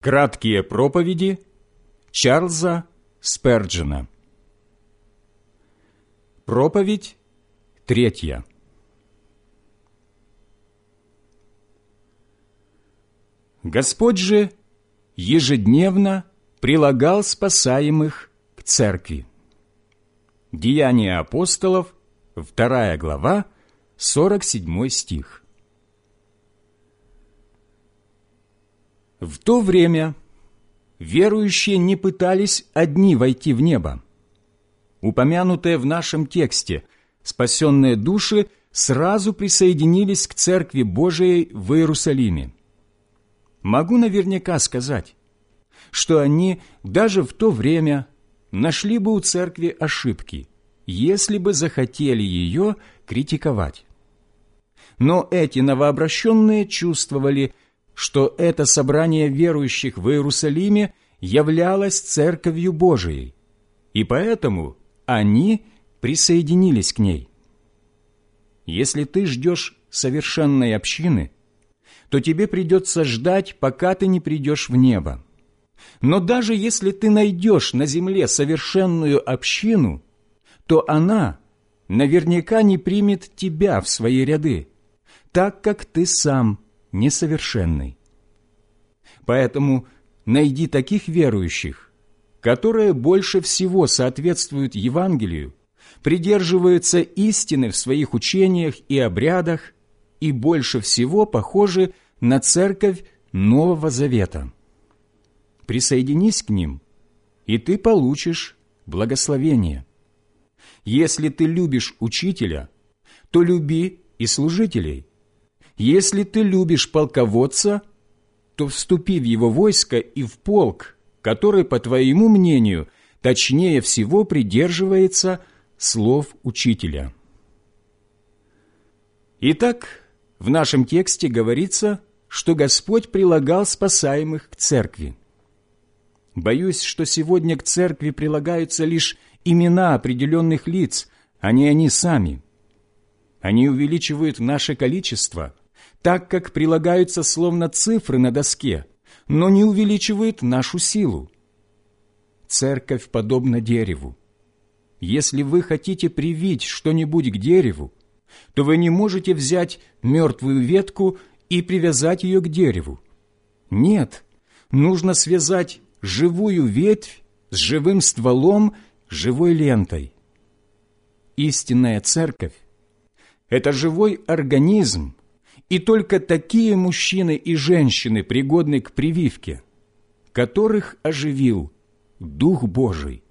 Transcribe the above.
Краткие проповеди Чарльза Сперджена. Проповедь 3. Господь же ежедневно прилагал спасаемых к церкви. Деяния апостолов, 2 глава, 47 стих. В то время верующие не пытались одни войти в небо. Упомянутые в нашем тексте спасенные души сразу присоединились к Церкви Божией в Иерусалиме. Могу наверняка сказать, что они даже в то время нашли бы у Церкви ошибки, если бы захотели ее критиковать. Но эти новообращенные чувствовали, что это собрание верующих в Иерусалиме являлось Церковью Божией, и поэтому они присоединились к ней. Если ты ждешь совершенной общины, то тебе придется ждать, пока ты не придешь в небо. Но даже если ты найдешь на земле совершенную общину, то она наверняка не примет тебя в свои ряды, так как ты сам несовершенный. Поэтому найди таких верующих, которые больше всего соответствуют Евангелию, придерживаются истины в своих учениях и обрядах и больше всего похожи на Церковь Нового Завета. Присоединись к ним, и ты получишь благословение. Если ты любишь учителя, то люби и служителей. Если ты любишь полководца, то вступи в его войско и в полк, который, по твоему мнению, точнее всего придерживается слов учителя. Итак, в нашем тексте говорится, что Господь прилагал спасаемых к церкви. Боюсь, что сегодня к церкви прилагаются лишь имена определенных лиц, а не они сами. Они увеличивают наше количество, так как прилагаются словно цифры на доске, но не увеличивают нашу силу. Церковь подобна дереву. Если вы хотите привить что-нибудь к дереву, то вы не можете взять мертвую ветку и привязать ее к дереву. Нет, нужно связать живую ветвь с живым стволом, живой лентой. Истинная церковь – это живой организм, и только такие мужчины и женщины пригодны к прививке, которых оживил Дух Божий.